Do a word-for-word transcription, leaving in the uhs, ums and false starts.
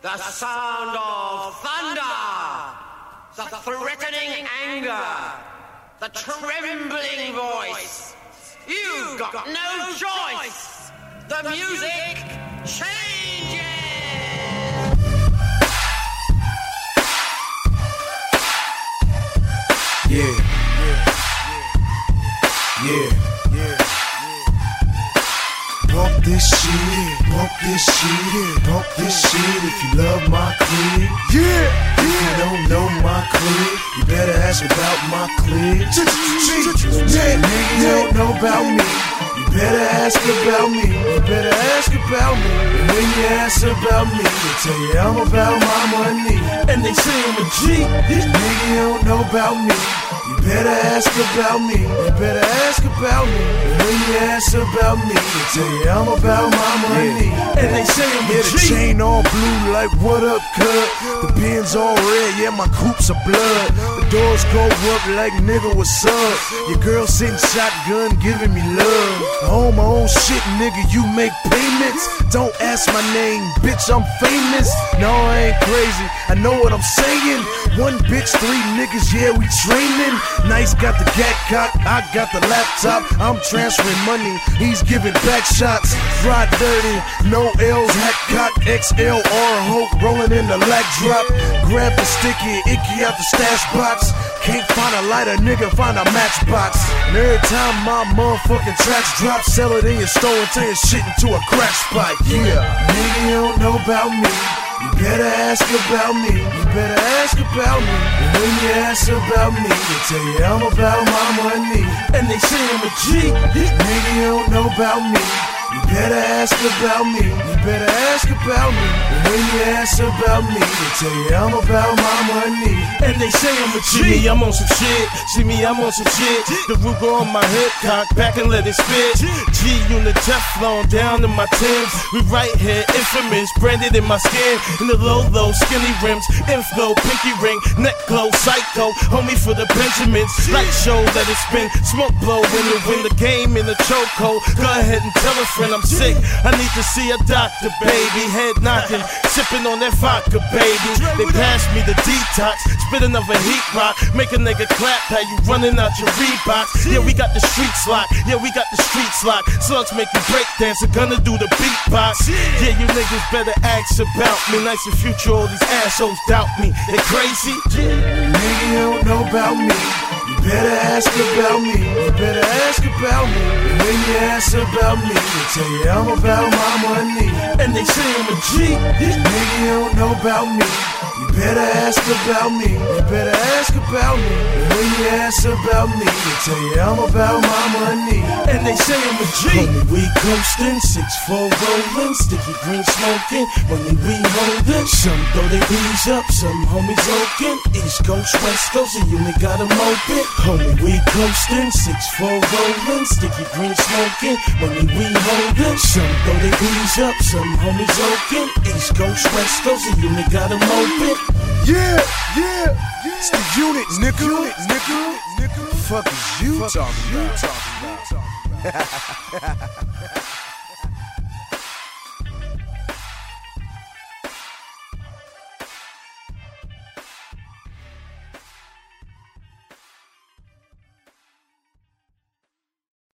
the sound of thunder, the threatening anger, the trembling voice. You've got no choice. The music changes. Yeah, yeah, yeah, yeah. Bump this shit, bump this shit, bump this shit if you love my clique. Yeah, if you don't know my clique, you better ask about my clique. Yeah, nigga, you don't know about me. You better ask about me. You better ask about me. And when you ask about me, they tell you I'm about my money. And they say I'm a G. Nigga, you don't know about me. You better ask about me. You better ask about me. And when you ask about me, they tell you I'm about my money. Yeah. And they say I'm a G. The chain all blue like what up, cut. The Benz all red, yeah, my coupes are blood. The doors go up like nigga, what's up? Your girl sitting shotgun giving me love. I own my own shit, nigga, you make payments. Don't ask my name, bitch, I'm famous. No, I ain't crazy, I know what I'm saying. One bitch, three niggas, yeah, we training. Nice got the gat cock, I got the laptop. I'm transferring money, he's giving back shots. Ride dirty, no L's, hat cock, X L R Hulk, rolling in the lag drop. Grab the sticky, icky out the stash box. Can't find a lighter, nigga, find a matchbox. And every time my motherfucking tracks drop, sell it in your store and turn your shit into a crack spot. Yeah, nigga, you don't know about me. You better ask about me. You better ask about me. And when you ask about me, they tell you I'm about my money. And they say I'm a G. Nigga, you don't know about me. You better ask about me. You better ask about me. And when you ask about me, they tell you I'm about my money. And they say I'm a G. See me, I'm on some shit. See me, I'm on some shit. The Ruger on my hip, cock back and let it spit. G-Unit Teflon down in my Timbs. We right here, infamous, branded in my skin. In the low, low, skinny rims. Inflow, pinky ring, neck glow, psycho. Homie for the Benjamins. Light show, let it spin. Smoke blow when you win the game in the chokehold. Go ahead and tell a friend I'm sick. I need to see a doctor, baby. Head knocking, sipping on that vodka, baby. They passed me the detox, spit another heat rock, make a nigga clap. How you running out your Reeboks? Yeah, we got the streets locked. Yeah, we got the streets locked. Slugs make you break dance, are gonna do the beatbox. Yeah, you niggas better ask about me. Nice and future, all these assholes doubt me. They crazy. Nigga, you don't know about me. You better ask about me. You better ask about me. And when you ask about me, they tell you I'm about my money. And they say I'm a G. Nigga, you don't know about me. You better ask about me. You better ask about me. And when you ask about me, they tell you I'm about my money. And they say I'm a G. Homie, we coastin', six four rollin', sticky green smoking. Money we holdin'. Some throw their B's up, some homies oakin'. East Coast, West Coast, and you ain't got 'em open. Homie, we coastin', six four rollin', sticky green smoking. Money we holdin'. Some throw their B's up, some homies oakin'. East Coast, West Coast, and you ain't got 'em open. Yeah, yeah, yeah. It's the unit, nigga. Unit, nigga. Nigga. Fuck is you talking about?